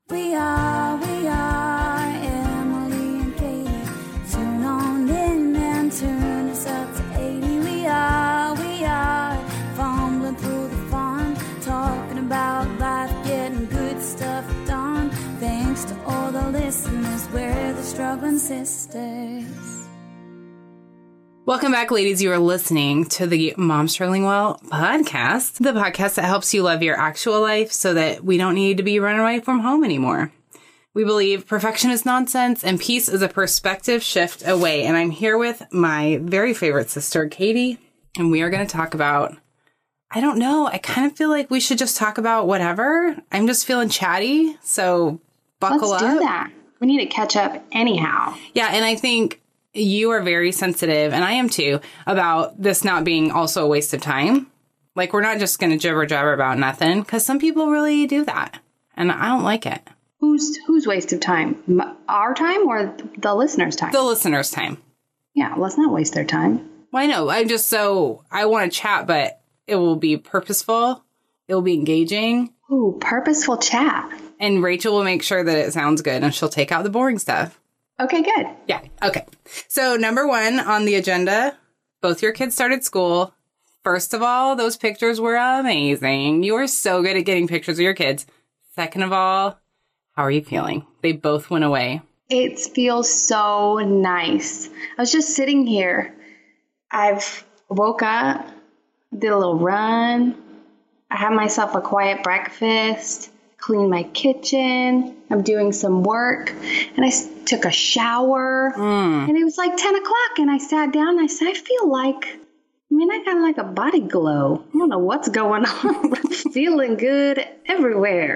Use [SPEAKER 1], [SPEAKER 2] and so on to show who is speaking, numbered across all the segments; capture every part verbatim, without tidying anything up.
[SPEAKER 1] We are, we are Emily and Katie. Tune on in and turn us up to eighty. We are, we are fumbling through the fun, talking about life, getting good stuff done. Thanks to all the listeners, we're the struggling sisters.
[SPEAKER 2] Welcome back, ladies. You are listening to the Mom Struggling Well podcast, the podcast that helps you love your actual life so that we don't need to be running away from home anymore. We believe perfection is nonsense and peace is a perspective shift away. And I'm here with my very favorite sister, Katie, and we are going to talk about, I don't know, I kind of feel like we should just talk about whatever. I'm just feeling chatty, so buckle
[SPEAKER 3] Let's
[SPEAKER 2] up.
[SPEAKER 3] Let's do that. We need to catch up anyhow.
[SPEAKER 2] Yeah, and I think you are very sensitive, and I am too, about this not being also a waste of time. Like, we're not just going to jibber jabber about nothing, because some people really do that, and I don't like it.
[SPEAKER 3] Who's who's waste of time? M- our time or the listeners' time?
[SPEAKER 2] The listeners' time.
[SPEAKER 3] Yeah, let's not waste their time.
[SPEAKER 2] Well, I know. I'm just so, I want to chat, but it will be purposeful. It will be engaging.
[SPEAKER 3] Ooh, purposeful chat.
[SPEAKER 2] And Rachel will make sure that it sounds good, and she'll take out the boring stuff.
[SPEAKER 3] Okay, good.
[SPEAKER 2] Yeah. Okay. So number one on the agenda, both your kids started school. First of all, those pictures were amazing. You are so good at getting pictures of your kids. Second of all, how are you feeling? They both went away.
[SPEAKER 3] It feels so nice. I was just sitting here. I've woke up, did a little run. I had myself a quiet breakfast, cleaned my kitchen. I'm doing some work, and I took a shower,
[SPEAKER 2] mm.
[SPEAKER 3] and it was like ten o'clock, and I sat down, and I said, I feel like, I mean, I got like a body glow. I don't know what's going on, but I'm feeling good everywhere.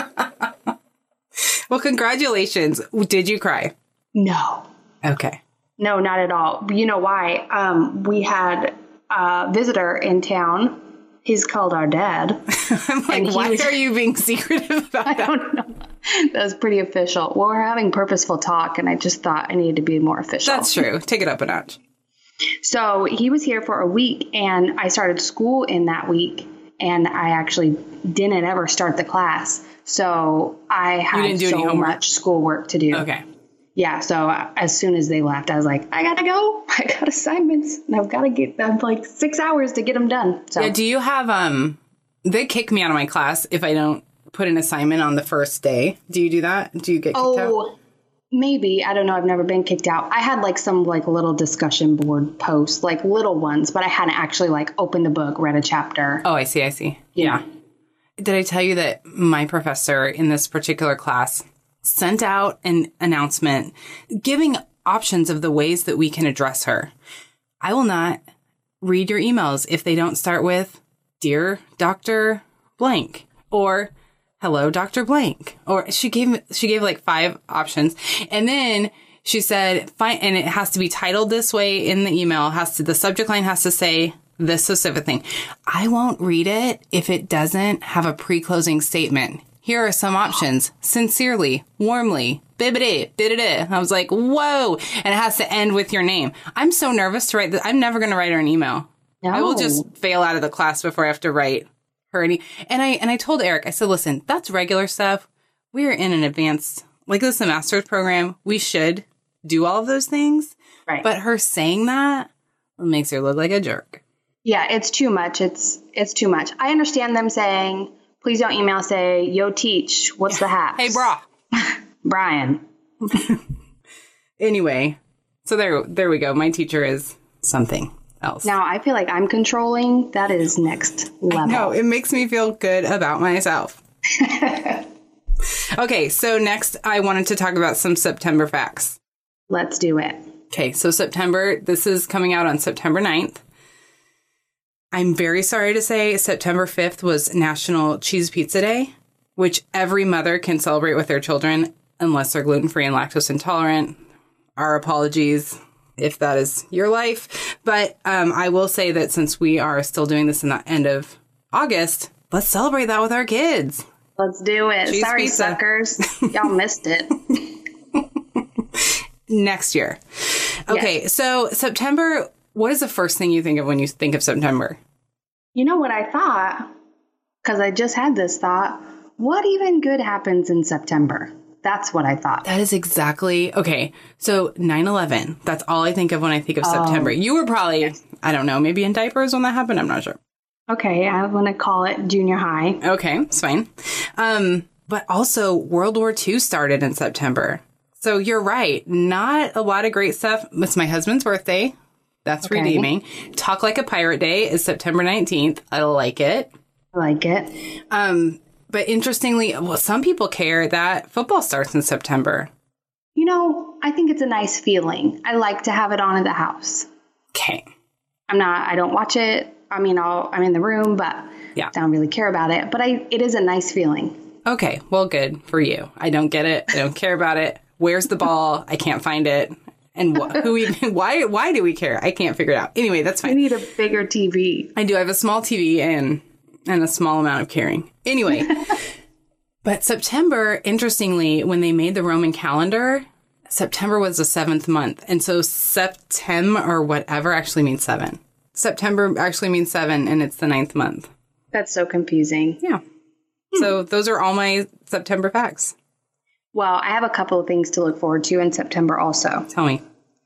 [SPEAKER 2] Well, congratulations. Did you cry?
[SPEAKER 3] No.
[SPEAKER 2] Okay.
[SPEAKER 3] No, not at all. You know why? Um, we had a visitor in town. He's called our dad.
[SPEAKER 2] I'm like, why was, are you being secretive about that?
[SPEAKER 3] I don't know. That was pretty official. Well, we're having purposeful talk, and I just thought I needed to be more official.
[SPEAKER 2] That's true. Take it up a notch.
[SPEAKER 3] So he was here for a week, and I started school in that week, and I actually didn't ever start the class. So I had so much schoolwork to do.
[SPEAKER 2] Okay.
[SPEAKER 3] Yeah, so as soon as they left, I was like, I gotta go. I got assignments, and I've got to get them like six hours to get them done. So
[SPEAKER 2] yeah, do you have um? They kick me out of my class if I don't put an assignment on the first day. Do you do that? Do you get kicked
[SPEAKER 3] oh,
[SPEAKER 2] out?
[SPEAKER 3] Oh, maybe. I don't know. I've never been kicked out. I had like some like little discussion board posts, like little ones, but I hadn't actually like opened the book, read a chapter.
[SPEAKER 2] Oh, I see. I see. Yeah. yeah. Did I tell you that my professor in this particular class sent out an announcement giving options of the ways that we can address her? I will not read your emails if they don't start with, Dear Doctor Blank, or Hello, Doctor Blank. Or she gave she gave like five options. And then she said, fine, and it has to be titled this way in the email. Has to, the subject line has to say this specific thing. I won't read it if it doesn't have a pre-closing statement. Here are some options. Sincerely, warmly, bibbidi, biddidi. I was like, whoa. And it has to end with your name. I'm so nervous to write this. I'm never going to write her an email. No. I will just fail out of the class before I have to write her any. And I, and I told Eric, I said, listen, that's regular stuff. We're in an advanced, like this is a master's program. We should do all of those things.
[SPEAKER 3] Right.
[SPEAKER 2] But her saying that makes her look like a jerk.
[SPEAKER 3] Yeah, it's too much. It's, it's too much. I understand them saying, please don't email, say, yo, teach, what's the haps?
[SPEAKER 2] Hey, brah.
[SPEAKER 3] Brian.
[SPEAKER 2] Anyway, so there there we go. My teacher is something else.
[SPEAKER 3] Now, I feel like I'm controlling. That is next level.
[SPEAKER 2] No, it makes me feel good about myself. Okay, so next I wanted to talk about some September facts.
[SPEAKER 3] Let's do it.
[SPEAKER 2] Okay, so September, this is coming out on September ninth. I'm very sorry to say September fifth was National Cheese Pizza Day, which every mother can celebrate with their children unless they're gluten-free and lactose intolerant. Our apologies if that is your life. But um, I will say that since we are still doing this in the end of August, let's celebrate that with our kids.
[SPEAKER 3] Let's do it.
[SPEAKER 2] Cheese
[SPEAKER 3] Sorry,
[SPEAKER 2] pizza.
[SPEAKER 3] Suckers. Y'all missed it.
[SPEAKER 2] Next year. Okay, yes. So September, what is the first thing you think of when you think of September?
[SPEAKER 3] You know what I thought? Because I just had this thought. what even good happens in September? That's what I thought.
[SPEAKER 2] That is exactly. Okay. So nine eleven. That's all I think of when I think of oh, September. You were probably, yes. I don't know, maybe in diapers when that happened. I'm not sure.
[SPEAKER 3] Okay. I want to call it junior high.
[SPEAKER 2] Okay. It's fine. Um, but also World War Two started in September. So you're right. Not a lot of great stuff. It's my husband's birthday. That's okay. Redeeming. Talk Like a Pirate Day is September nineteenth. I like it.
[SPEAKER 3] I like it.
[SPEAKER 2] Um, but interestingly, well, some people care that football starts in September.
[SPEAKER 3] You know, I think it's a nice feeling. I like to have it on in the house.
[SPEAKER 2] Okay.
[SPEAKER 3] I'm not, I don't watch it. I mean, I'll, I'm in the room, but yeah. I don't really care about it. But I, it is a nice feeling.
[SPEAKER 2] Okay. Well, good for you. I don't get it. I don't care about it. Where's the ball? I can't find it. And wh- who even, why, why do we care? I can't figure it out. Anyway, that's fine.
[SPEAKER 3] You need a bigger T V.
[SPEAKER 2] I do. I have a small T V and, and a small amount of caring. Anyway, but September, interestingly, when they made the Roman calendar, September was the seventh month. And so Septem or whatever actually means seven. September actually means seven and it's the ninth month.
[SPEAKER 3] That's so confusing.
[SPEAKER 2] Yeah. Hmm. So those are all my September facts.
[SPEAKER 3] Well, I have a couple of things to look forward to in September also.
[SPEAKER 2] Tell me.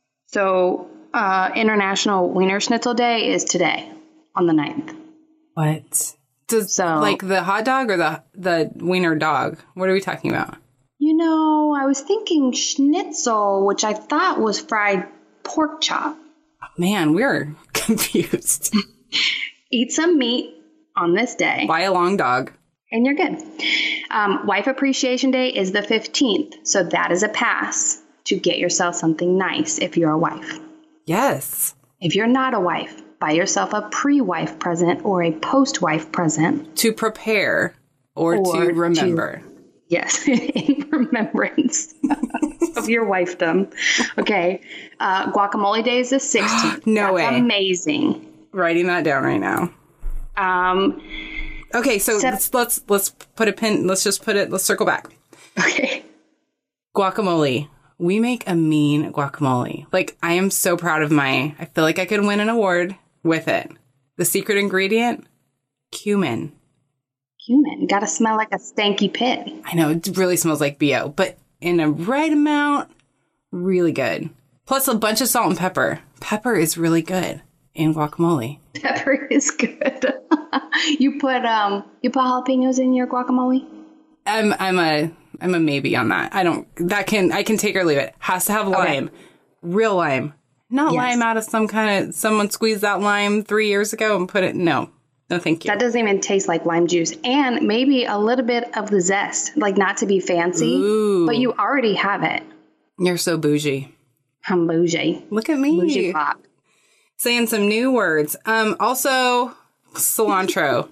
[SPEAKER 3] So, uh, International Wiener Schnitzel Day is today on the ninth.
[SPEAKER 2] What? Does, so, like the hot dog or the the wiener dog? What are we talking about?
[SPEAKER 3] You know, I was thinking schnitzel, which I thought was fried pork chop.
[SPEAKER 2] Man, we're confused.
[SPEAKER 3] Eat some meat on this day.
[SPEAKER 2] Buy a long dog.
[SPEAKER 3] And you're good. Um, Wife Appreciation Day is the fifteenth. So that is a pass to get yourself something nice if you're a wife.
[SPEAKER 2] Yes.
[SPEAKER 3] If you're not a wife, buy yourself a pre-wife present or a post-wife present.
[SPEAKER 2] To prepare or, or to remember. To,
[SPEAKER 3] yes, in remembrance of your wifedom. Okay. Uh, Guacamole Day is the sixteenth.
[SPEAKER 2] No
[SPEAKER 3] That's
[SPEAKER 2] way.
[SPEAKER 3] Amazing.
[SPEAKER 2] Writing that down right now.
[SPEAKER 3] Um...
[SPEAKER 2] Okay, so Sep- let's let's let's put a pin. Let's just put it. Let's circle back.
[SPEAKER 3] Okay.
[SPEAKER 2] Guacamole. We make a mean guacamole. Like, I am so proud of my. I feel like I could win an award with it. The secret ingredient: cumin.
[SPEAKER 3] Cumin. Gotta smell like a stanky pit.
[SPEAKER 2] I know it really smells like B O, but in a right amount, really good. Plus a bunch of salt and pepper. Pepper is really good in guacamole.
[SPEAKER 3] Pepper is good. You put um you put jalapenos in your guacamole?
[SPEAKER 2] I'm I'm a I'm a maybe on that. I don't that can I can take or leave it. Has to have lime. Okay. Real lime. Not yes. lime out of some kind of someone squeezed that lime three years ago and put it no. No thank you.
[SPEAKER 3] That doesn't even taste like lime juice. And maybe a little bit of the zest. Like not to be fancy. Ooh. But you already have it.
[SPEAKER 2] You're so bougie.
[SPEAKER 3] I'm bougie.
[SPEAKER 2] Look at me.
[SPEAKER 3] Bougie pop.
[SPEAKER 2] Saying some new words. Um also cilantro.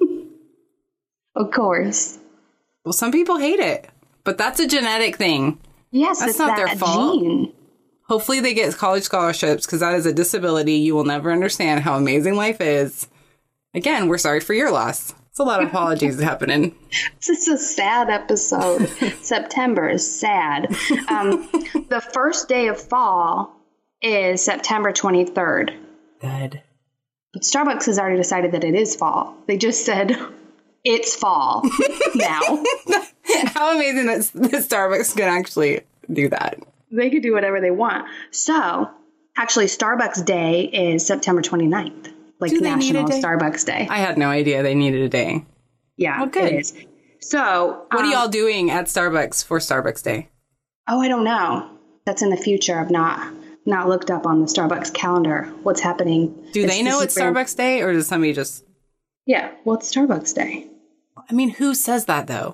[SPEAKER 3] Of course.
[SPEAKER 2] Well, some people hate it, but that's a genetic thing.
[SPEAKER 3] Yes,
[SPEAKER 2] that's
[SPEAKER 3] it's
[SPEAKER 2] not
[SPEAKER 3] that
[SPEAKER 2] their fault.
[SPEAKER 3] Gene.
[SPEAKER 2] Hopefully they get college scholarships because that is a disability. You will never understand how amazing life is. Again, we're sorry for your loss. It's a lot of apologies happening.
[SPEAKER 3] This is a sad episode. September is sad. Um, the first day of fall is September twenty-third.
[SPEAKER 2] Good.
[SPEAKER 3] But Starbucks has already decided that it is fall. They just said it's fall now.
[SPEAKER 2] How amazing that, that Starbucks can actually do that.
[SPEAKER 3] They could do whatever they want. So, actually, Starbucks Day is September twenty-ninth. Like National Starbucks Day.
[SPEAKER 2] I had no idea they needed a day.
[SPEAKER 3] Yeah,
[SPEAKER 2] well, good.
[SPEAKER 3] It is. So,
[SPEAKER 2] what
[SPEAKER 3] um,
[SPEAKER 2] are y'all doing at Starbucks for Starbucks Day?
[SPEAKER 3] Oh, I don't know. That's in the future. I've not... not looked up on the Starbucks calendar what's happening.
[SPEAKER 2] Do it's they know it's Starbucks Day or does somebody just...
[SPEAKER 3] Yeah, well, it's Starbucks Day.
[SPEAKER 2] I mean, who says that, though?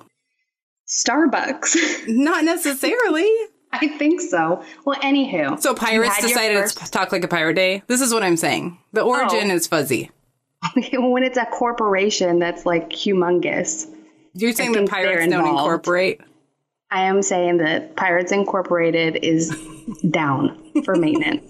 [SPEAKER 3] Starbucks.
[SPEAKER 2] Not necessarily.
[SPEAKER 3] I think so. Well, anywho.
[SPEAKER 2] So pirates decided first... it's Talk Like a Pirate Day? This is what I'm saying. The origin oh. is fuzzy.
[SPEAKER 3] When it's a corporation that's like humongous.
[SPEAKER 2] You're saying that pirates don't incorporate?
[SPEAKER 3] I am saying that Pirates Incorporated is down for maintenance.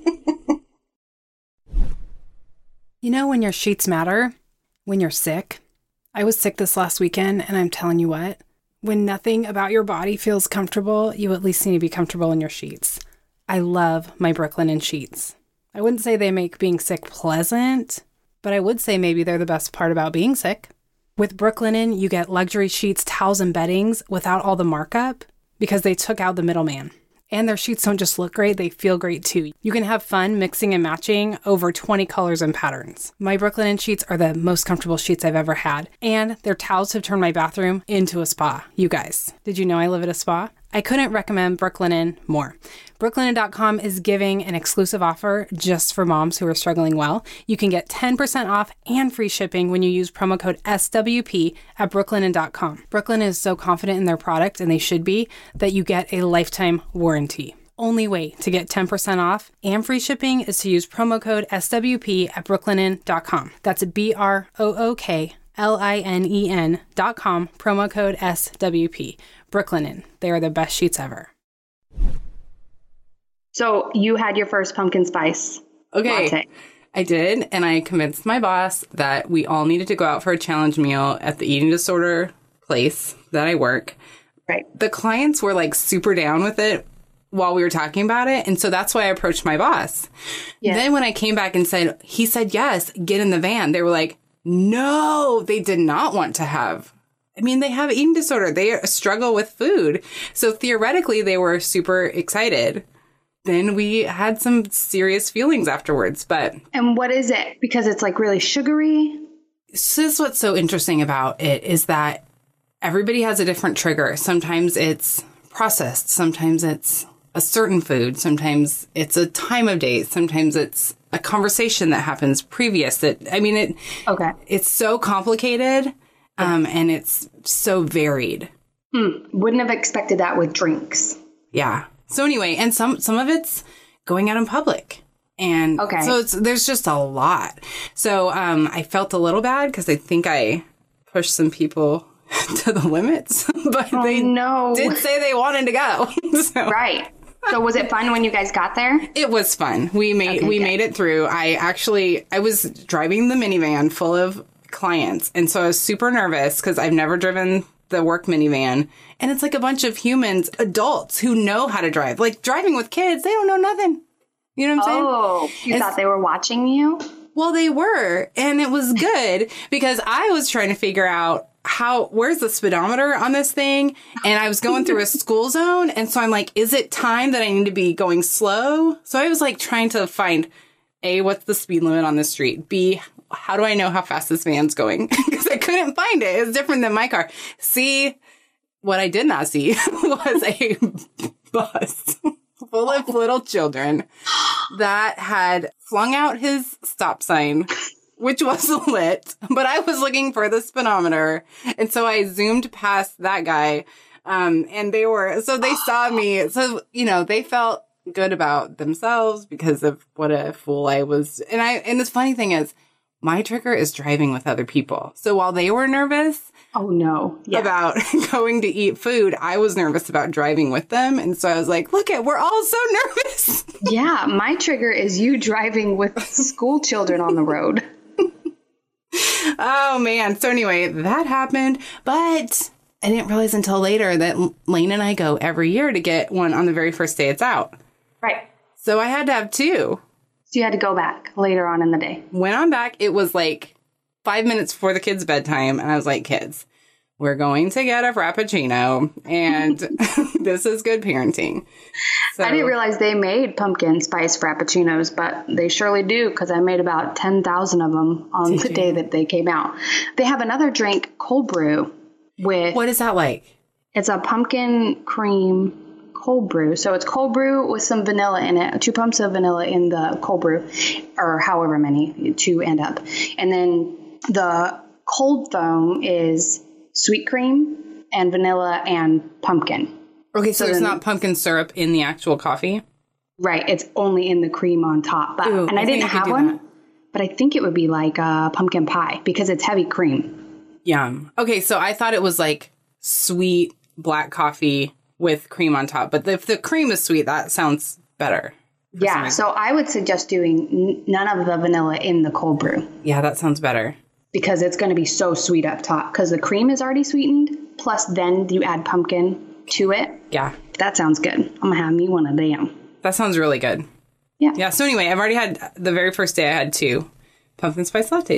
[SPEAKER 4] You know when your sheets matter? When you're sick? I was sick this last weekend, and I'm telling you what, when nothing about your body feels comfortable, you at least need to be comfortable in your sheets. I love my Brooklinen sheets. I wouldn't say they make being sick pleasant, but I would say maybe they're the best part about being sick. With Brooklinen, you get luxury sheets, towels, and beddings without all the markup because they took out the middleman. And their sheets don't just look great, they feel great too. You can have fun mixing and matching over twenty colors and patterns. My Brooklinen sheets are the most comfortable sheets I've ever had. And their towels have turned my bathroom into a spa. You guys, did you know I live at a spa? I couldn't recommend Brooklinen more. Brooklinen dot com is giving an exclusive offer just for moms who are struggling well. You can get ten percent off and free shipping when you use promo code S W P at Brooklinen dot com. Brooklinen is so confident in their product, and they should be, that you get a lifetime warranty. Only way to get ten percent off and free shipping is to use promo code S W P at Brooklinen dot com. That's B R O O K L I N E N dot com, promo code S W P. Brooklinen. They are the best sheets ever.
[SPEAKER 3] So you had your first pumpkin spice
[SPEAKER 2] Okay.
[SPEAKER 3] latte.
[SPEAKER 2] I did, and I convinced my boss that we all needed to go out for a challenge meal at the eating disorder place that I work.
[SPEAKER 3] Right.
[SPEAKER 2] The clients were like super down with it while we were talking about it, and so that's why I approached my boss.
[SPEAKER 3] Yeah.
[SPEAKER 2] Then when I came back and said, he said, yes, get in the van, they were like, no, they did not want to have. I mean, they have eating disorder. They struggle with food. So theoretically, they were super excited. Then we had some serious feelings afterwards, but...
[SPEAKER 3] And what is it? Because it's like really sugary?
[SPEAKER 2] This is what's so interesting about it is that everybody has a different trigger. Sometimes it's processed. Sometimes it's a certain food. Sometimes it's a time of day. Sometimes it's a conversation that happens previous. That I mean, it.
[SPEAKER 3] Okay.
[SPEAKER 2] It's so complicated, um, and it's so varied.
[SPEAKER 3] Hmm. Wouldn't have expected that with drinks.
[SPEAKER 2] Yeah. So anyway, and some some of it's going out in public. And
[SPEAKER 3] okay.
[SPEAKER 2] so it's, there's just a lot. So um, I felt a little bad because I think I pushed some people to the limits, but
[SPEAKER 3] oh,
[SPEAKER 2] they
[SPEAKER 3] no.
[SPEAKER 2] did say they wanted to go. So.
[SPEAKER 3] Right. So was it fun when you guys got there?
[SPEAKER 2] It was fun. We made
[SPEAKER 3] Okay,
[SPEAKER 2] we
[SPEAKER 3] good.
[SPEAKER 2] made it through. I actually I was driving the minivan full of clients, and so I was super nervous because I've never driven the work minivan, and it's like a bunch of humans, adults who know how to drive. Like driving with kids, they don't know nothing. You know what I'm saying?
[SPEAKER 3] Oh, you
[SPEAKER 2] It's-
[SPEAKER 3] thought they were watching you?
[SPEAKER 2] Well, they were, and it was good because I was trying to figure out how, where's the speedometer on this thing? And I was going through a school zone. And so I'm like, is it time that I need to be going slow? So I was like trying to find A, what's the speed limit on the street? B, how do I know how fast this van's going? Because I couldn't find it. It's different than my car. C, what I did not see was a bus full of little children that had flung out his stop sign, which was lit, but I was looking for the speedometer. And so I zoomed past that guy. Um, and they were, so they saw me. So, you know, they felt good about themselves because of what a fool I was. And I, and the funny thing is, my trigger is driving with other people. So while they were nervous
[SPEAKER 3] Oh, no. Yeah.
[SPEAKER 2] about going to eat food, I was nervous about driving with them. And so I was like, look at, we're all so nervous.
[SPEAKER 3] Yeah. My trigger is you driving with school children on the road.
[SPEAKER 2] Oh, man. So anyway, that happened. But I didn't realize until later that Lane and I go every year to get one on the very first day it's out.
[SPEAKER 3] Right.
[SPEAKER 2] So I had to have two.
[SPEAKER 3] So you had to go back later on in the day.
[SPEAKER 2] When I'm back, it was like five minutes before the kids' bedtime. And I was like, kids, we're going to get a Frappuccino. And this is good parenting. So,
[SPEAKER 3] I didn't realize they made pumpkin spice Frappuccinos, but they surely do because I made about ten thousand of them on
[SPEAKER 2] Did
[SPEAKER 3] the
[SPEAKER 2] you?
[SPEAKER 3] day that they came out. They have another drink, cold brew, with
[SPEAKER 2] what is that like?
[SPEAKER 3] it's a pumpkin cream cold brew. So it's cold brew with some vanilla in it, two pumps of vanilla in the cold brew, or however many, two and up. And then the cold foam is sweet cream and vanilla and pumpkin.
[SPEAKER 2] Okay, so,
[SPEAKER 3] So
[SPEAKER 2] there's
[SPEAKER 3] then-
[SPEAKER 2] not pumpkin syrup in the actual coffee?
[SPEAKER 3] Right. It's only in the cream on top. But,
[SPEAKER 2] Ooh,
[SPEAKER 3] and I,
[SPEAKER 2] I
[SPEAKER 3] didn't
[SPEAKER 2] think I could
[SPEAKER 3] have
[SPEAKER 2] do
[SPEAKER 3] one,
[SPEAKER 2] that.
[SPEAKER 3] but I think it would be like a pumpkin pie because it's heavy cream.
[SPEAKER 2] Yum. Okay, so I thought it was like sweet black coffee with cream on top. But if the cream is sweet, that sounds better. for some
[SPEAKER 3] Yeah.
[SPEAKER 2] reason.
[SPEAKER 3] So I would suggest doing n- none of the vanilla in the cold brew
[SPEAKER 2] Yeah, that sounds better.
[SPEAKER 3] because it's going to be so sweet up top because the cream is already sweetened. Plus then you add pumpkin to it.
[SPEAKER 2] Yeah,
[SPEAKER 3] That sounds good. I'm going to have me one of them.
[SPEAKER 2] that sounds really good.
[SPEAKER 3] Yeah.
[SPEAKER 2] Yeah, so anyway, I've already had, the very first day I had two pumpkin spice lattes.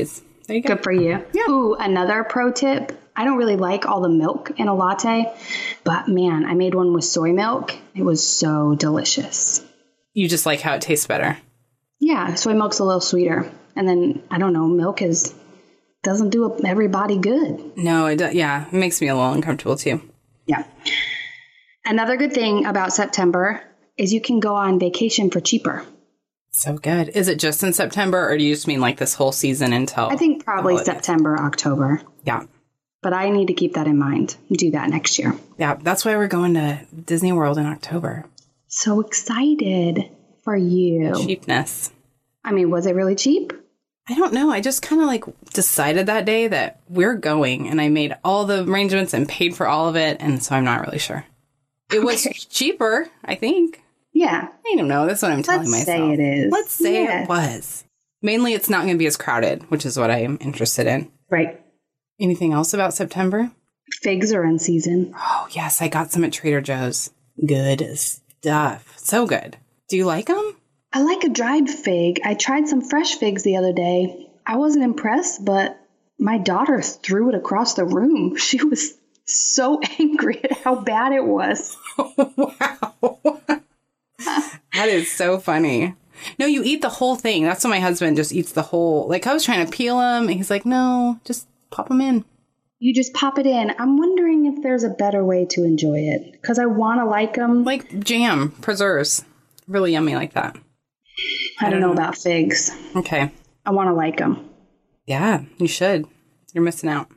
[SPEAKER 2] There you go.
[SPEAKER 3] Good for you.
[SPEAKER 2] Yeah.
[SPEAKER 3] Ooh, another pro tip. I don't really like all the milk in a latte, but man, I made one with soy milk. It was so delicious.
[SPEAKER 2] You just like how it tastes better.
[SPEAKER 3] Yeah, soy milk's a little sweeter. And then, I don't know, milk is doesn't do everybody good.
[SPEAKER 2] No, it do- yeah, it makes me a little uncomfortable too.
[SPEAKER 3] Yeah. Another good thing about September is you can go on vacation for cheaper.
[SPEAKER 2] So good. Is it just in September, or do you just mean like this whole season until?
[SPEAKER 3] I think probably
[SPEAKER 2] holidays?
[SPEAKER 3] September, October.
[SPEAKER 2] Yeah.
[SPEAKER 3] But I need to keep that in mind and do that next year.
[SPEAKER 2] Yeah, that's why we're going to Disney World in October.
[SPEAKER 3] So excited for you.
[SPEAKER 2] Cheapness.
[SPEAKER 3] I mean, was it really cheap?
[SPEAKER 2] I don't know. I just kind of like decided that day that we're going, and I made all the arrangements and paid for all of it, and so I'm not really sure. It was
[SPEAKER 3] Okay.
[SPEAKER 2] cheaper, I think.
[SPEAKER 3] Yeah.
[SPEAKER 2] I don't know. That's what I'm telling
[SPEAKER 3] Let's
[SPEAKER 2] myself.
[SPEAKER 3] say it is.
[SPEAKER 2] Let's say
[SPEAKER 3] Yeah.
[SPEAKER 2] it was. Mainly, it's not going to be as crowded, which is what I am interested in.
[SPEAKER 3] Right.
[SPEAKER 2] Anything else about September?
[SPEAKER 3] Figs are in season.
[SPEAKER 2] Oh, yes. I got some at Trader Joe's. Good stuff. So good. Do you like them?
[SPEAKER 3] I like a dried fig. I tried some fresh figs the other day. I wasn't impressed, but my daughter threw it across the room. She was so angry at how bad it was.
[SPEAKER 2] Wow. That is so funny. No, you eat the whole thing. That's what my husband just eats the whole. Like, I was trying to peel them, and he's like, no, just pop them in.
[SPEAKER 3] You just pop it in. I'm wondering if there's a better way to enjoy it because I want to like them.
[SPEAKER 2] Like jam, preserves. Really yummy like that.
[SPEAKER 3] I don't know about figs.
[SPEAKER 2] Okay.
[SPEAKER 3] I want to like them.
[SPEAKER 2] Yeah, you should. You're missing out.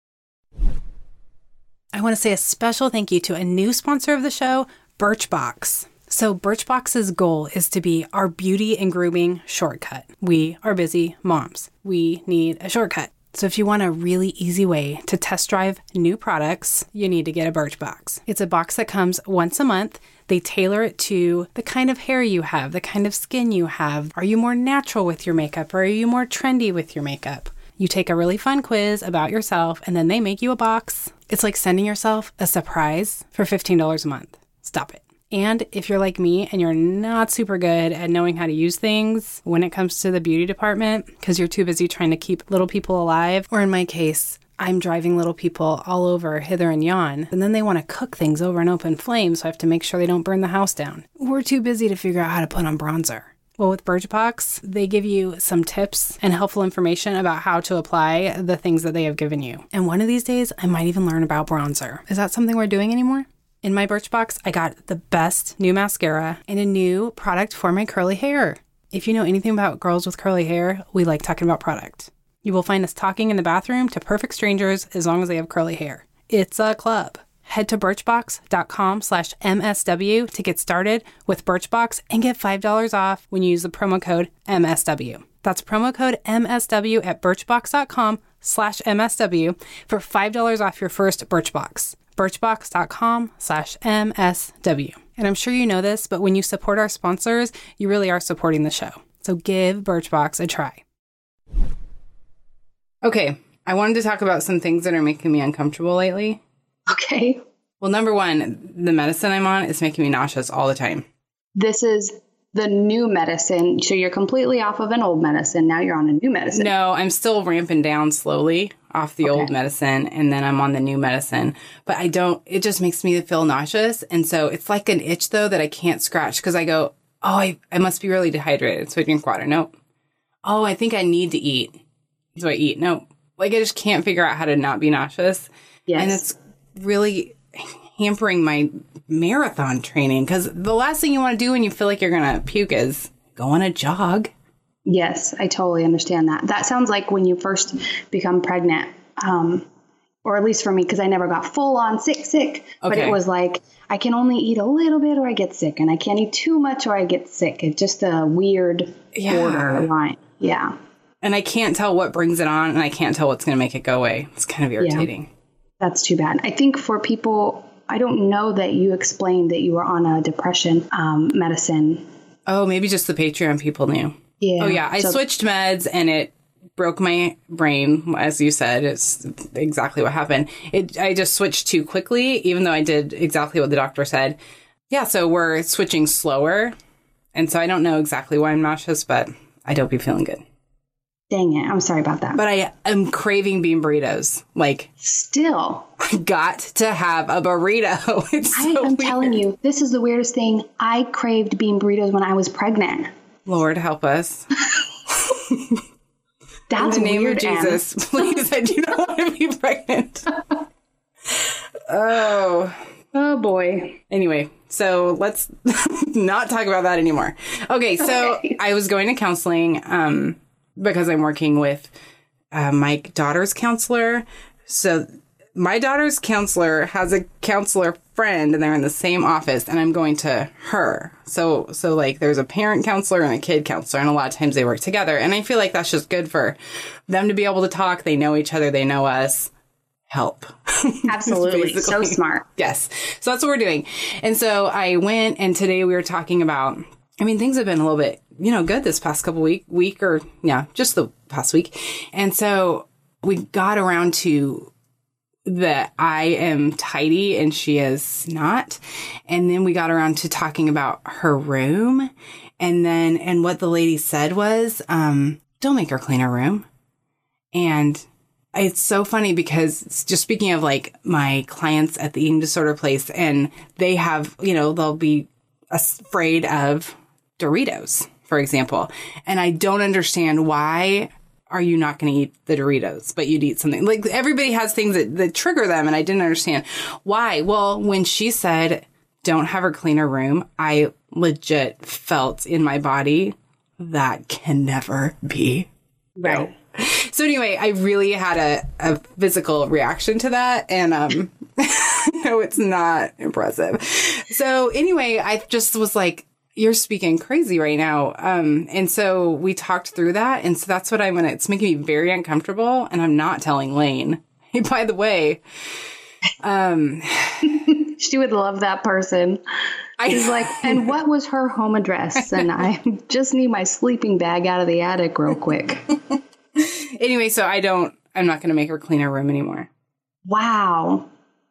[SPEAKER 4] I want to say a special thank you to a new sponsor of the show, Birchbox. So Birchbox's goal is to be our beauty and grooming shortcut. We are busy moms. We need a shortcut. So if you want a really easy way to test drive new products, you need to get a Birchbox. It's a box that comes once a month. They tailor it to the kind of hair you have, the kind of skin you have. Are you more natural with your makeup, or are you more trendy with your makeup? You take a really fun quiz about yourself, and then they make you a box. It's like sending yourself a surprise for fifteen dollars a month. Stop it. And if you're like me and you're not super good at knowing how to use things when it comes to the beauty department because you're too busy trying to keep little people alive, or in my case, I'm driving little people all over hither and yon, and then they want to cook things over an open flame, so I have to make sure they don't burn the house down. We're too busy to figure out how to put on bronzer. Well, with Birchbox, they give you some tips and helpful information about how to apply the things that they have given you. And one of these days, I might even learn about bronzer. Is that something we're doing anymore? In my Birchbox, I got the best new mascara and a new product for my curly hair. If you know anything about girls with curly hair, we like talking about product. You will find us talking in the bathroom to perfect strangers as long as they have curly hair. It's a club. Head to birchbox.com slash MSW to get started with Birchbox and get five dollars off when you use the promo code M S W. That's promo code M S W at birchbox.com slash MSW for five dollars off your first Birchbox. Birchbox.com slash MSW. And I'm sure you know this, but when you support our sponsors, you really are supporting the show. So give Birchbox a try.
[SPEAKER 2] Okay, I wanted to talk about some things that are making me uncomfortable lately.
[SPEAKER 3] Okay.
[SPEAKER 2] Well, number one, the medicine I'm on is making me nauseous all the time.
[SPEAKER 3] This is the new medicine. So you're completely off of an old medicine. Now you're on a new medicine.
[SPEAKER 2] No, I'm still ramping down slowly off the
[SPEAKER 3] Okay.
[SPEAKER 2] old medicine, and then I'm on the new medicine. But I don't, it just makes me feel nauseous. And so it's like an itch, though, that I can't scratch because I go, oh, I, I must be really dehydrated. So I drink water. Nope. Oh, I think I need to eat. So I eat. Nope. Like I just can't figure out how to not be nauseous.
[SPEAKER 3] Yes.
[SPEAKER 2] And it's really hampering my marathon training because the last thing you want to do when you feel like you're going to puke is go on a jog.
[SPEAKER 3] Yes, I totally understand that. That sounds like when you first become pregnant, um, or at least for me, because I never got full on sick, sick. But
[SPEAKER 2] Okay.
[SPEAKER 3] it was like, I can only eat a little bit or I get sick, and I can't eat too much or I get sick. It's just a weird
[SPEAKER 2] Yeah.
[SPEAKER 3] borderline. Yeah.
[SPEAKER 2] And I can't tell what brings it on, and I can't tell what's going to make it go away. It's kind of irritating.
[SPEAKER 3] That's too bad. I think for people, I don't know that you explained that you were on a depression um, medicine.
[SPEAKER 2] Oh, maybe just the Patreon people knew.
[SPEAKER 3] Yeah.
[SPEAKER 2] Oh, yeah. I
[SPEAKER 3] So-
[SPEAKER 2] switched meds, and it broke my brain, as you said. It's exactly what happened. It I just switched too quickly, even though I did exactly what the doctor said. Yeah, so we're switching slower. And so I don't know exactly why I'm nauseous, but I don't be feeling good.
[SPEAKER 3] Dang it. I'm sorry about that.
[SPEAKER 2] But I am craving bean burritos. Like,
[SPEAKER 3] still,
[SPEAKER 2] I got to have a burrito. It's
[SPEAKER 3] I
[SPEAKER 2] so
[SPEAKER 3] am
[SPEAKER 2] weird.
[SPEAKER 3] telling you, this is the weirdest thing. I craved bean burritos when I was pregnant.
[SPEAKER 2] Lord help us.
[SPEAKER 3] That's
[SPEAKER 2] In the name
[SPEAKER 3] weird,
[SPEAKER 2] of Jesus,
[SPEAKER 3] Em.
[SPEAKER 2] please, I do not want to be pregnant. Oh.
[SPEAKER 3] Oh, boy.
[SPEAKER 2] Anyway, so let's not talk about that anymore. Okay, so
[SPEAKER 3] Okay.
[SPEAKER 2] I was going to counseling um, because I'm working with uh, my daughter's counselor. So my daughter's counselor has a counselor friend, and they're in the same office, and I'm going to her. So, so like, there's a parent counselor and a kid counselor, and a lot of times they work together. And I feel like that's just good for them to be able to talk. They know each other. They know us. Help.
[SPEAKER 3] Absolutely. So
[SPEAKER 2] Basically.
[SPEAKER 3] smart.
[SPEAKER 2] Yes. So that's what we're doing. And so I went, and today we were talking about, I mean, things have been a little bit, you know, good this past couple week, week or yeah, just the past week. And so we got around to that I am tidy and she is not. And then we got around to talking about her room. And then, and what the lady said was, um, don't make her clean her room. And it's so funny because just speaking of like my clients at the eating disorder place, and they have, you know, they'll be afraid of Doritos, for example. And I don't understand why are you not going to eat the Doritos, but you'd eat something. Like everybody has things that, that trigger them. And I didn't understand why. Well, when she said, don't have her clean her room, I legit felt in my body that can never be.
[SPEAKER 3] Right.
[SPEAKER 2] So anyway, I really had a, a physical reaction to that. And, um, no, it's not impressive. So anyway, I just was like, you're speaking crazy right now. Um, and so we talked through that. And so that's what I'm going to, it's making me very uncomfortable. And I'm not telling Lane, hey, by the way, um,
[SPEAKER 3] she would love that person. She's like, and what was her home address? And I just need my sleeping bag out of the attic real quick.
[SPEAKER 2] Anyway, so I don't, I'm not going to make her clean her room anymore.
[SPEAKER 3] Wow.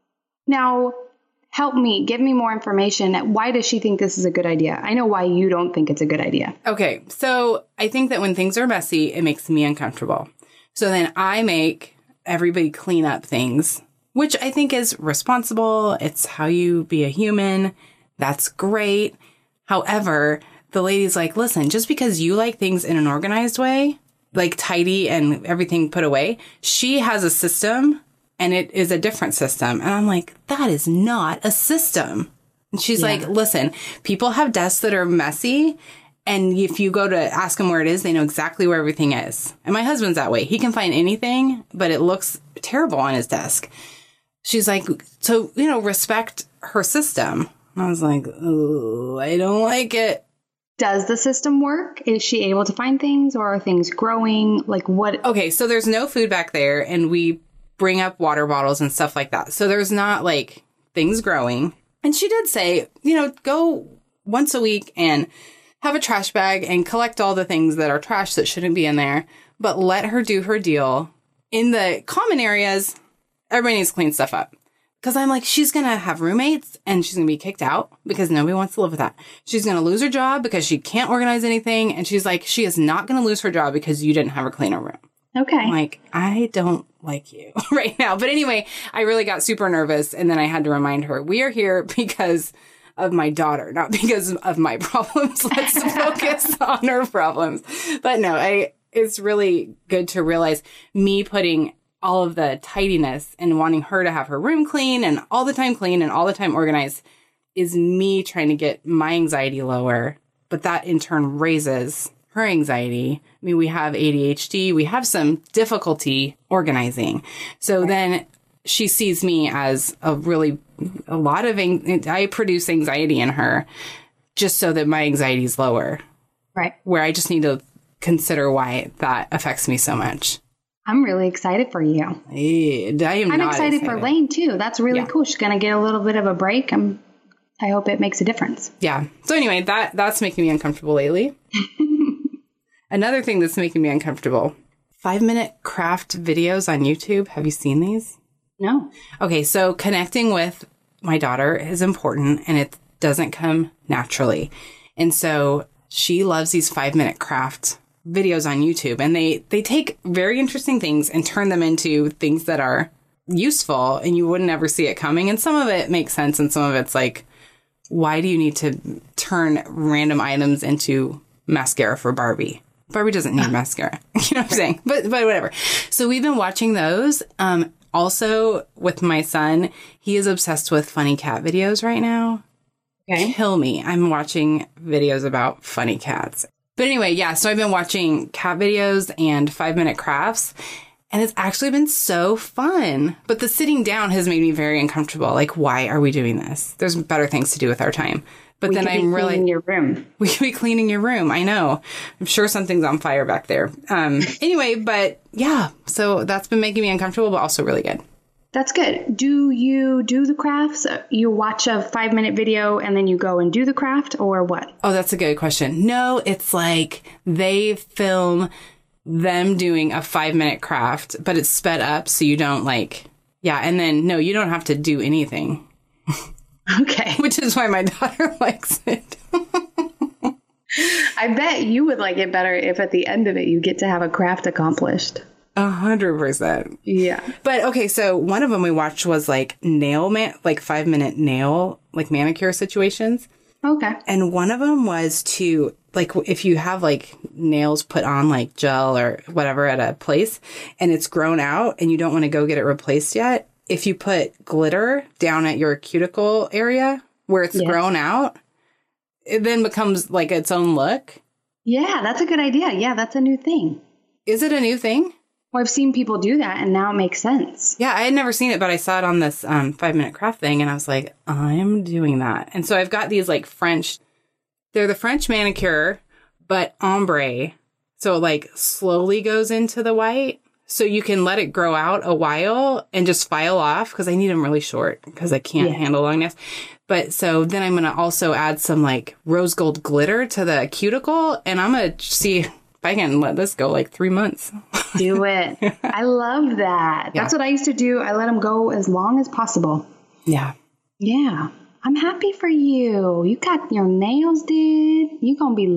[SPEAKER 3] Now, help me, give me more information. Why does she think this is a good idea? I know why you don't think it's a good idea.
[SPEAKER 2] Okay, so I think that when things are messy, it makes me uncomfortable. So then I make everybody clean up things, which I think is responsible. It's how you be a human. That's great. However, the lady's like, listen, just because you like things in an organized way, like tidy and everything put away, she has a system and it is a different system. And I'm like, that is not a system. And she's
[SPEAKER 3] Yeah.
[SPEAKER 2] like, listen, people have desks that are messy. And if you go to ask them where it is, they know exactly where everything is. And my husband's that way. He can find anything, but it looks terrible on his desk. She's like, so, you know, respect her system. And I was like, oh, I don't like it.
[SPEAKER 3] Does the system work? Is she able to find things, or are things growing? Like what?
[SPEAKER 2] Okay, so there's no food back there, and we bring up water bottles and stuff like that. So there's not like things growing. And she did say, you know, go once a week and have a trash bag and collect all the things that are trash that shouldn't be in there, but let her do her deal. In the common areas, everybody needs to clean stuff up. Because I'm like, she's going to have roommates and she's going to be kicked out because nobody wants to live with that. She's going to lose her job because she can't organize anything. And she's like, she is not going to lose her job because you didn't have her clean her room.
[SPEAKER 3] Okay.
[SPEAKER 2] I'm like, I don't like you right now. But anyway, I really got super nervous. And then I had to remind her, we are here because of my daughter, not because of my problems. Let's focus on her problems. But no, I, it's really good to realize me putting all of the tidiness and wanting her to have her room clean and all the time clean and all the time organized is me trying to get my anxiety lower. But that in turn raises her anxiety. I mean, we have A D H D. We have some difficulty organizing. So then she sees me as a really, a lot of, I produce anxiety in her just so that my anxiety is lower.
[SPEAKER 3] Right.
[SPEAKER 2] Where I just need to consider why that affects me so much.
[SPEAKER 3] I'm really excited for you.
[SPEAKER 2] I am
[SPEAKER 3] I'm
[SPEAKER 2] not
[SPEAKER 3] excited,
[SPEAKER 2] excited
[SPEAKER 3] for Lane too. That's really
[SPEAKER 2] Yeah.
[SPEAKER 3] cool. She's going to get a little bit of a break. I'm, I hope it makes a difference.
[SPEAKER 2] Yeah. So anyway, that that's making me uncomfortable lately. Another thing that's making me uncomfortable, five minute craft videos on YouTube. Have you seen these?
[SPEAKER 3] No.
[SPEAKER 2] Okay. So connecting with my daughter is important and it doesn't come naturally. And so she loves these five minute craft videos on YouTube, and they, they take very interesting things and turn them into things that are useful, and you wouldn't ever see it coming. And some of it makes sense, and some of it's like, why do you need to turn random items into mascara for Barbie? Barbie doesn't need mascara. You know what I'm saying? But but whatever. So we've been watching those. Um, also, with my son, he is obsessed with funny cat videos right now. Okay. Kill me. I'm watching videos about funny cats. But anyway, yeah, so I've been watching cat videos and five-minute crafts, and it's actually been so fun. But the sitting down has made me very uncomfortable. Like, why are we doing this? There's better things to do with our time. But
[SPEAKER 3] we
[SPEAKER 2] then
[SPEAKER 3] could
[SPEAKER 2] I'm
[SPEAKER 3] be
[SPEAKER 2] really
[SPEAKER 3] cleaning your room.
[SPEAKER 2] We could be cleaning your room. I know. I'm sure something's on fire back there. Um, anyway, but yeah, so that's been making me uncomfortable, but also really good.
[SPEAKER 3] That's good. Do you do the crafts? You watch a five minute video and then you go and do the craft, or what?
[SPEAKER 2] Oh, that's a good question. No, it's like they film them doing a five minute craft, but it's sped up so you don't like, yeah. And then, no, you don't have to do anything.
[SPEAKER 3] Okay.
[SPEAKER 2] Which is why my daughter likes it.
[SPEAKER 3] I bet you would like it better if at the end of it you get to have a craft accomplished.
[SPEAKER 2] A hundred percent.
[SPEAKER 3] Yeah.
[SPEAKER 2] But okay, so one of them we watched was like nail man, like five minute nail, like manicure situations.
[SPEAKER 3] Okay.
[SPEAKER 2] And one of them was to, like, if you have like nails put on like gel or whatever at a place and it's grown out and you don't want to go get it replaced yet, if you put glitter down at your cuticle area where it's yes. grown out, it then becomes like its own look.
[SPEAKER 3] Yeah, that's a good idea. Yeah, that's a new thing.
[SPEAKER 2] Is it a new thing?
[SPEAKER 3] Well, I've seen people do that, and now it makes sense.
[SPEAKER 2] Yeah, I had never seen it, but I saw it on this um, five-minute craft thing, and I was like, I'm doing that. And so I've got these, like, French... They're the French manicure, but ombre. So it, like, slowly goes into the white. So you can let it grow out a while and just file off, because I need them really short, because I can't yeah. handle long nails. But so then I'm going to also add some, like, rose gold glitter to the cuticle, and I'm going to see... if I can let this go like three months.
[SPEAKER 3] Do it. I love that. Yeah. That's what I used to do. I let them go as long as possible.
[SPEAKER 2] Yeah.
[SPEAKER 3] Yeah. I'm happy for you. You got your nails did. You're going to be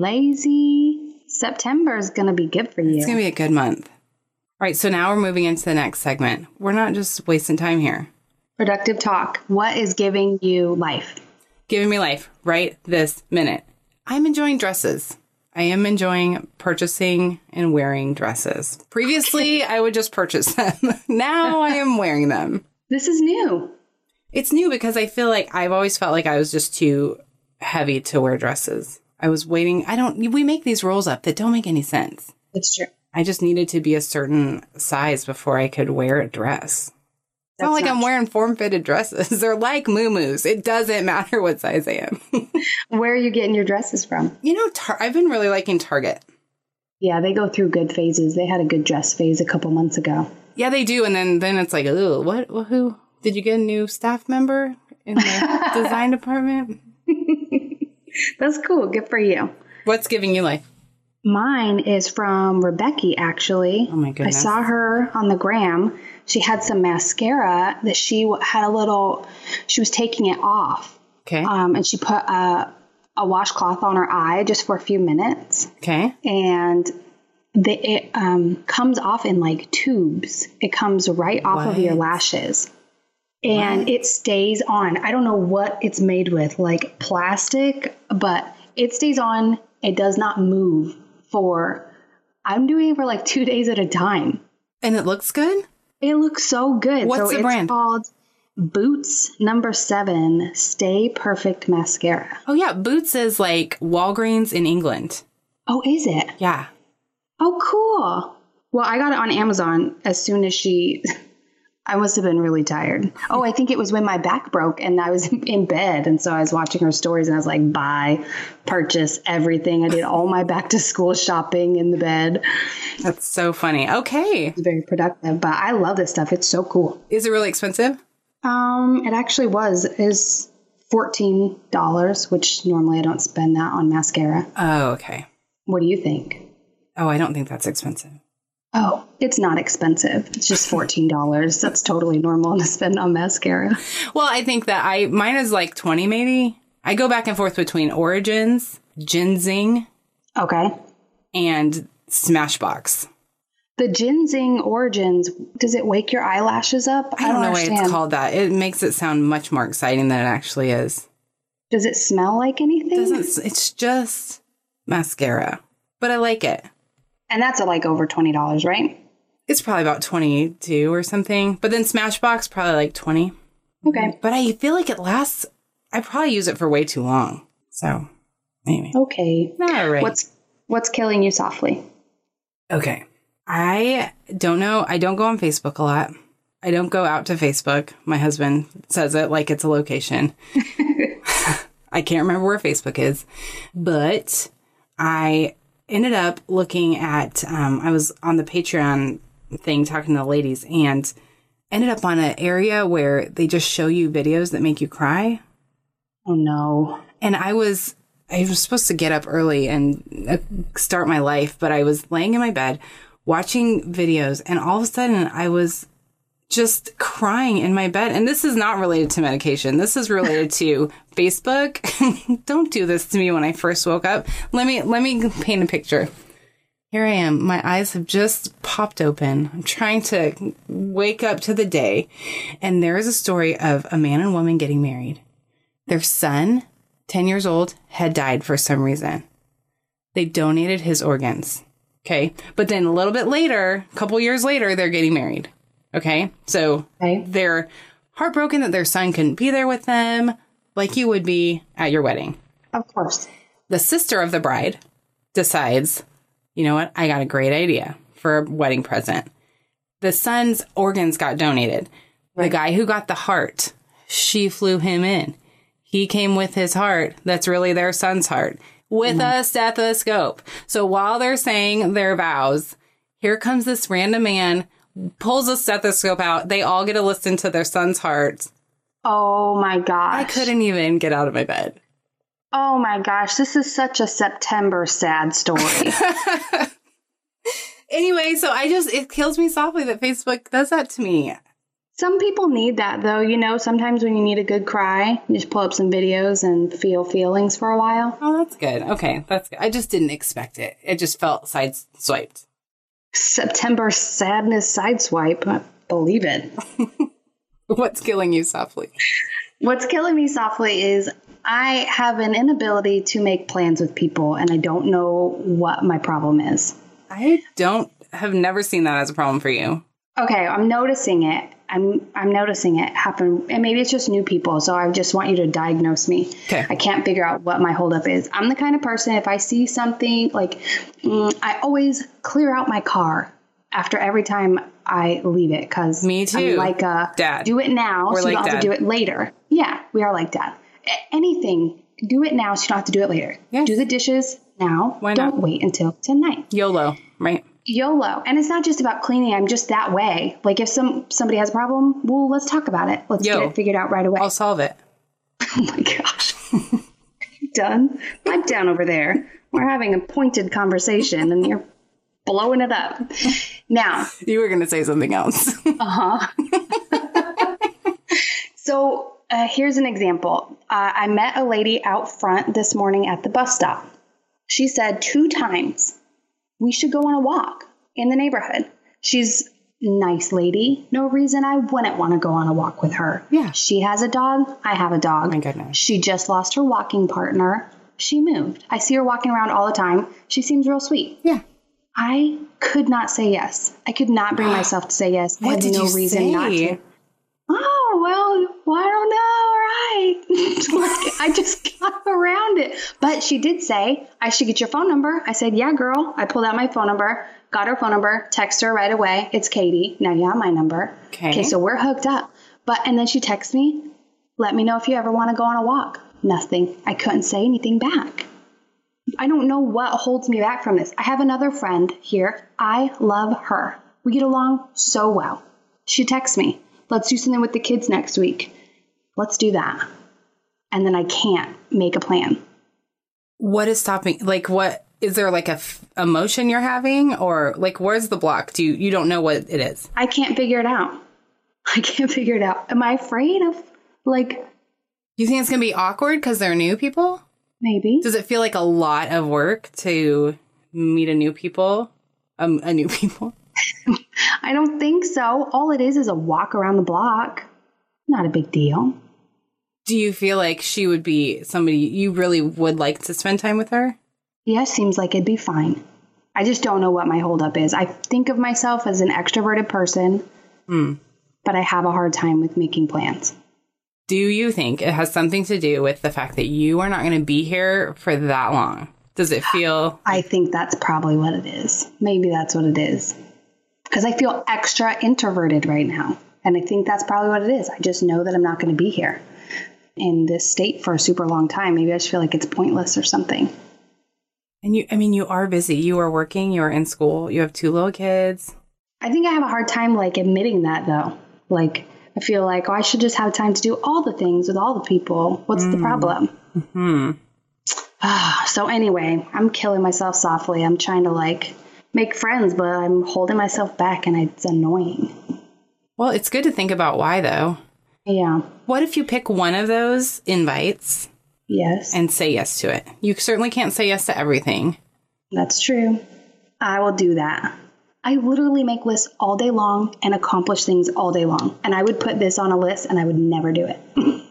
[SPEAKER 3] lazy. September is going to be good for you.
[SPEAKER 2] It's going to be a good month. All right. So now we're moving into the next segment. We're not just wasting time here.
[SPEAKER 3] Productive talk. What is giving you life?
[SPEAKER 2] Giving me life right this minute. I'm enjoying dresses. I am enjoying purchasing and wearing dresses. Previously, I would just purchase them. Now I am wearing them.
[SPEAKER 3] This is new.
[SPEAKER 2] It's new because I feel like I've always felt like I was just too heavy to wear dresses. I was waiting. I don't, we make these rolls up that don't make any sense.
[SPEAKER 3] It's true.
[SPEAKER 2] I just needed to be a certain size before I could wear a dress. It's not like I'm wearing form-fitted dresses. They're like muumuus. It doesn't matter what size I am.
[SPEAKER 3] Where are you getting your dresses from?
[SPEAKER 2] You know, Tar- I've been really liking Target.
[SPEAKER 3] Yeah, they go through good phases. They had a good dress phase a couple months ago.
[SPEAKER 2] Yeah, they do. And then, then it's like, oh, what? Well, who? Did you get a new staff member in the design department?
[SPEAKER 3] That's cool. Good for you.
[SPEAKER 2] What's giving you life?
[SPEAKER 3] Mine is from Rebecca, actually.
[SPEAKER 2] Oh, my goodness.
[SPEAKER 3] I saw her on the gram. She had some mascara that she had a little, she was taking it off.
[SPEAKER 2] Okay.
[SPEAKER 3] Um, and she put a, a washcloth on her eye just for a few minutes.
[SPEAKER 2] Okay.
[SPEAKER 3] And the, it um, comes off in like tubes. It comes right off what? of your lashes. And what? It stays on. I don't know what it's made with, like plastic, but it stays on. It does not move for, I'm doing it for like two days at a time.
[SPEAKER 2] And it looks good?
[SPEAKER 3] It looks so good.
[SPEAKER 2] What's
[SPEAKER 3] so
[SPEAKER 2] the
[SPEAKER 3] it's
[SPEAKER 2] brand?
[SPEAKER 3] Called Boots Number Seven Stay Perfect Mascara.
[SPEAKER 2] Oh, yeah. Boots is like Walgreens in England.
[SPEAKER 3] Oh, is it?
[SPEAKER 2] Yeah.
[SPEAKER 3] Oh, cool. Well, I got it on Amazon as soon as she... I must have been really tired. Oh, I think it was when my back broke and I was in bed. And so I was watching her stories and I was like, buy, purchase everything. I did all my back to school shopping in the bed.
[SPEAKER 2] That's so funny. Okay.
[SPEAKER 3] It's very productive, but I love this stuff. It's so cool.
[SPEAKER 2] Is it really expensive?
[SPEAKER 3] Um, it actually was. It is fourteen dollars, which normally I don't spend that on mascara.
[SPEAKER 2] Oh, okay.
[SPEAKER 3] What do you think?
[SPEAKER 2] Oh, I don't think that's expensive.
[SPEAKER 3] Oh, it's not expensive. It's just fourteen dollars. That's totally normal to spend on mascara.
[SPEAKER 2] Well, I think that I, mine is like twenty maybe. I go back and forth between Origins, Ginseng.
[SPEAKER 3] Okay.
[SPEAKER 2] And Smashbox.
[SPEAKER 3] The ginseng origins, does it wake your eyelashes up?
[SPEAKER 2] I don't know
[SPEAKER 3] understand.
[SPEAKER 2] why it's called that. It makes it sound much more exciting than it actually is.
[SPEAKER 3] Does it smell like anything?
[SPEAKER 2] Doesn't it's just mascara, but I like it.
[SPEAKER 3] And that's at like over twenty dollars, right?
[SPEAKER 2] It's probably about twenty-two or something. But then Smashbox probably like twenty.
[SPEAKER 3] Okay.
[SPEAKER 2] But I feel like it lasts. I probably use it for way too long. So maybe.
[SPEAKER 3] Okay.
[SPEAKER 2] All right.
[SPEAKER 3] What's what's killing you softly?
[SPEAKER 2] Okay. I don't know. I don't go on Facebook a lot. I don't go out to Facebook. My husband says it like it's a location. I can't remember where Facebook is. But I ended up looking at, um, I was on the Patreon thing talking to the ladies and ended up on an area where they just show you videos that make you cry.
[SPEAKER 3] Oh, no.
[SPEAKER 2] And I was, I was supposed to get up early and uh, start my life, but I was laying in my bed watching videos, and all of a sudden I was just crying in my bed. And this is not related to medication. This is related to Facebook. Don't do this to me when I first woke up. Let me, let me paint a picture. Here I am. My eyes have just popped open. I'm trying to wake up to the day. And there is a story of a man and woman getting married. Their son, ten years old, had died for some reason. They donated his organs. Okay. But then a little bit later, a couple years later, they're getting married. Okay. So
[SPEAKER 3] Okay.
[SPEAKER 2] they're heartbroken that their son couldn't be there with them like you would be at your wedding.
[SPEAKER 3] Of course.
[SPEAKER 2] The sister of the bride decides, you know what? I got a great idea for a wedding present. The son's organs got donated. The guy who got the heart, she flew him in. He came with his heart. That's really their son's heart. With a stethoscope. So while they're saying their vows, here comes this random man, pulls a stethoscope out. They all get to listen to their son's heart.
[SPEAKER 3] Oh, my gosh.
[SPEAKER 2] I couldn't even get out of my bed.
[SPEAKER 3] Oh, my gosh. This is such a September sad story.
[SPEAKER 2] Anyway, so I just, it kills me softly that Facebook does that to me.
[SPEAKER 3] Some people need that, though. You know, sometimes when you need a good cry, you just pull up some videos and feel feelings for a while.
[SPEAKER 2] Oh, that's good. Okay, that's good. I just didn't expect it. It just felt sideswiped.
[SPEAKER 3] September sadness sideswipe. I believe it.
[SPEAKER 2] What's killing you softly?
[SPEAKER 3] What's killing me softly is I have an inability to make plans with people, and I don't know what my problem is.
[SPEAKER 2] I don't, have never seen that as a problem for you.
[SPEAKER 3] Okay, I'm noticing it. I'm I'm noticing it happen, and maybe it's just new people, so I just want you to diagnose me.
[SPEAKER 2] Okay.
[SPEAKER 3] I can't figure out what my holdup is. I'm the kind of person, if I see something, like, mm, I always clear out my car after every time I leave it, because
[SPEAKER 2] Me too.
[SPEAKER 3] I'm like, a,
[SPEAKER 2] Dad.
[SPEAKER 3] do it now
[SPEAKER 2] We're
[SPEAKER 3] so you
[SPEAKER 2] like
[SPEAKER 3] don't have to
[SPEAKER 2] Dad.
[SPEAKER 3] do it later. Yeah, we are like Dad. A- anything, do it now so you don't have to do it later.
[SPEAKER 2] Yes.
[SPEAKER 3] Do the dishes now.
[SPEAKER 2] Why
[SPEAKER 3] don't
[SPEAKER 2] not?
[SPEAKER 3] wait until tonight.
[SPEAKER 2] YOLO, right?
[SPEAKER 3] YOLO. And it's not just about cleaning. I'm just that way. Like, if some somebody has a problem, well, let's talk about it. Let's
[SPEAKER 2] Yo.
[SPEAKER 3] get it figured out right away.
[SPEAKER 2] I'll solve it.
[SPEAKER 3] Oh my gosh. You done? Pipe down over there. We're having a pointed conversation and you're blowing it up. Now.
[SPEAKER 2] You were going to say something else.
[SPEAKER 3] Uh-huh. So uh, here's an example. Uh, I met a lady out front this morning at the bus stop. She said two times, we should go on a walk in the neighborhood. She's a nice lady. No reason I wouldn't want to go on a walk with her.
[SPEAKER 2] Yeah.
[SPEAKER 3] She has a dog. I have a dog.
[SPEAKER 2] Oh my goodness.
[SPEAKER 3] She just lost her walking partner. She moved. I see her walking around all the time. She seems real sweet.
[SPEAKER 2] Yeah.
[SPEAKER 3] I could not say yes. I could not bring myself to say yes. I
[SPEAKER 2] What
[SPEAKER 3] had
[SPEAKER 2] did
[SPEAKER 3] no
[SPEAKER 2] you
[SPEAKER 3] reason
[SPEAKER 2] say?
[SPEAKER 3] not to. Oh, well, well, I don't know. All right. Like, I just got around it. But she did say, I should get your phone number. I said, yeah, girl. I pulled out my phone number, got her phone number, text her right away. It's Katie. Now you have my number.
[SPEAKER 2] Okay.
[SPEAKER 3] Okay, so we're hooked up. But, and then she texts me, let me know if you ever want to go on a walk. Nothing. I couldn't say anything back. I don't know what holds me back from this. I have another friend here. I love her. We get along so well. She texts me, let's do something with the kids next week. Let's do that. And then I can't make a plan.
[SPEAKER 2] What is stopping? Like, what is there like a f- emotion you're having, or like, where's the block? Do you, you don't know what it is?
[SPEAKER 3] I can't figure it out. I can't figure it out. Am I afraid of, like,
[SPEAKER 2] You think it's going to be awkward because they're new people?
[SPEAKER 3] maybe?
[SPEAKER 2] Does it feel like a lot of work to meet a new people? um, a new people?
[SPEAKER 3] I don't think so. All it is is a walk around the block. Not a big deal.
[SPEAKER 2] Do you feel like she would be somebody you really would like to spend time with her?
[SPEAKER 3] Yeah, seems like it'd be fine. I just don't know what my holdup is. I think of myself as an extroverted person,
[SPEAKER 2] mm.
[SPEAKER 3] but I have a hard time with making plans.
[SPEAKER 2] Do you think it has something to do with the fact that you are not going to be here for that long? Does it feel...
[SPEAKER 3] I think that's probably what it is. Maybe that's what it is. Because I feel extra introverted right now. And I think that's probably what it is. I just know that I'm not going to be here in this state for a super long time. Maybe I just feel like it's pointless or something.
[SPEAKER 2] And you, I mean, you are busy. You are working. You are in school. You have two little kids.
[SPEAKER 3] I think I have a hard time, like, admitting that, though. Like, I feel like, oh, I should just have time to do all the things with all the people. What's mm. the problem?
[SPEAKER 2] Mm-hmm.
[SPEAKER 3] Ah, so anyway, I'm killing myself softly. I'm trying to, like, make friends, but I'm holding myself back, and it's annoying.
[SPEAKER 2] Well, it's good to think about why, though.
[SPEAKER 3] Yeah.
[SPEAKER 2] What if you pick one of those invites?
[SPEAKER 3] Yes.
[SPEAKER 2] And say yes to it. You certainly can't say yes to everything.
[SPEAKER 3] That's true. I will do that. I literally make lists all day long and accomplish things all day long. And I would put this on a list and I would never do it.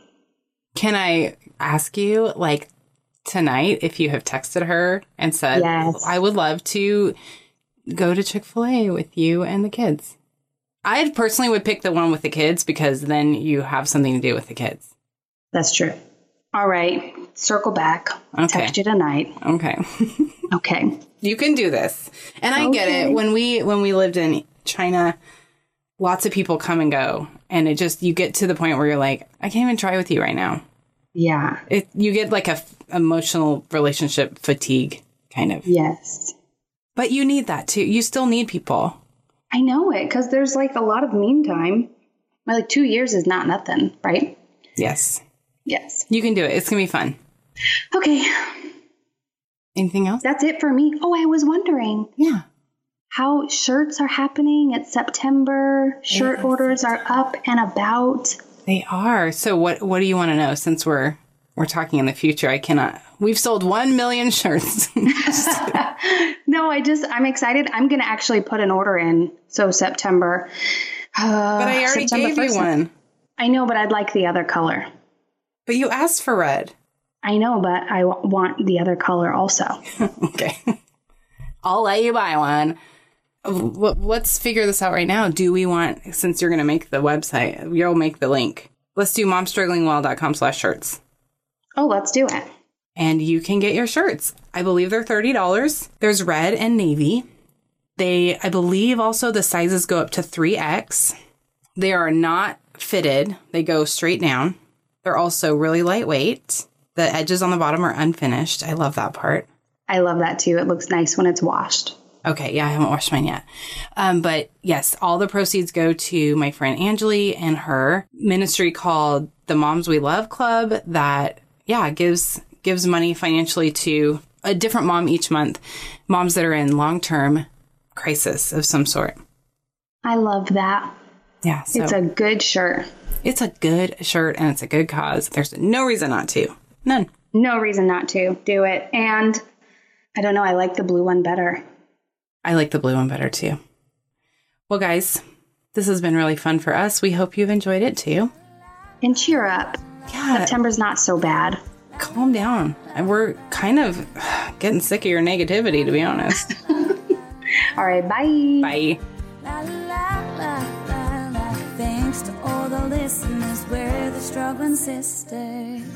[SPEAKER 2] Can I ask you, like, tonight, if you have texted her and said,
[SPEAKER 3] yes.
[SPEAKER 2] I would love to go to Chick-fil-A with you and the kids? I personally would pick the one with the kids because then you have something to do with the kids.
[SPEAKER 3] That's true. All right. Circle back.
[SPEAKER 2] Okay.
[SPEAKER 3] Text you tonight.
[SPEAKER 2] Okay.
[SPEAKER 3] Okay.
[SPEAKER 2] You can do this. And I
[SPEAKER 3] okay.
[SPEAKER 2] get it. When we when we lived in China, lots of people come and go. And it just, you get to the point where you're like, I can't even try with you right now.
[SPEAKER 3] Yeah.
[SPEAKER 2] It You get like a f- emotional relationship fatigue, kind of.
[SPEAKER 3] Yes.
[SPEAKER 2] But you need that too. You still need people.
[SPEAKER 3] I know it, because there's like a lot of mean time. Like two years is not nothing, right?
[SPEAKER 2] Yes.
[SPEAKER 3] Yes.
[SPEAKER 2] You can do it. It's going to be fun.
[SPEAKER 3] Okay.
[SPEAKER 2] Anything else?
[SPEAKER 3] That's it for me. Oh, I was wondering.
[SPEAKER 2] Yeah.
[SPEAKER 3] How shirts are happening. It's September. Shirt
[SPEAKER 2] yes.
[SPEAKER 3] orders are up and about.
[SPEAKER 2] They are. So what what do you want to know? Since we're we're talking in the future, I cannot. We've sold one million shirts.
[SPEAKER 3] No, I just, I'm excited. I'm going to actually put an order in. So September. Uh,
[SPEAKER 2] but I already September gave you one.
[SPEAKER 3] I know, but I'd like the other color.
[SPEAKER 2] But you asked for red.
[SPEAKER 3] I know, but I w- want the other color also.
[SPEAKER 2] Okay. I'll let you buy one. Let's figure this out right now. Do we want, since you're going to make the website, you'll make the link. Let's do momstrugglingwell.com slash shirts.
[SPEAKER 3] Oh, let's do it.
[SPEAKER 2] And you can get your shirts. I believe they're thirty dollars. There's red and navy. They, I believe also the sizes go up to three X. They are not fitted. They go straight down. They're also really lightweight. The edges on the bottom are unfinished. I love that part.
[SPEAKER 3] I love that too. It looks nice when it's washed.
[SPEAKER 2] Okay, yeah, I haven't washed mine yet. Um, but yes, all the proceeds go to my friend Angeli and her ministry called the Moms We Love Club that, yeah, gives gives money financially to a different mom each month, moms that are in long-term crisis of some sort.
[SPEAKER 3] I love that.
[SPEAKER 2] Yeah. So
[SPEAKER 3] it's a good shirt.
[SPEAKER 2] It's a good shirt and it's a good cause. There's no reason not to. None.
[SPEAKER 3] No reason not to do it. And I don't know, I like the blue one better.
[SPEAKER 2] I like the blue one better too. Well, guys, this has been really fun for us. We hope you've enjoyed it too.
[SPEAKER 3] And cheer up.
[SPEAKER 2] Yeah.
[SPEAKER 3] September's not so bad.
[SPEAKER 2] Calm down. And we're kind of getting sick of your negativity, to be honest.
[SPEAKER 3] All right, bye.
[SPEAKER 2] Bye.
[SPEAKER 1] La, la, la, la, la. Thanks to all the listeners, we're the struggling sisters.